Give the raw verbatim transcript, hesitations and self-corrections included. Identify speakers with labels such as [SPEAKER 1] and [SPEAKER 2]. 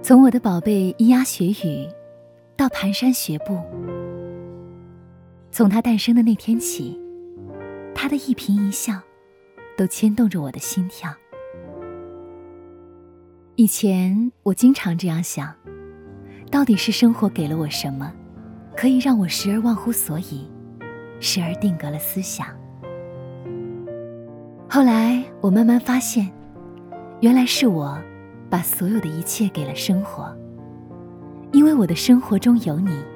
[SPEAKER 1] 从我的宝贝咿呀学语到蹒跚学步，从他诞生的那天起，他的一颦一笑都牵动着我的心跳。以前我经常这样想，到底是生活给了我什么，可以让我时而忘乎所以，时而定格了思想。后来我慢慢发现，原来是我把所有的一切给了生活，因为我的生活中有你，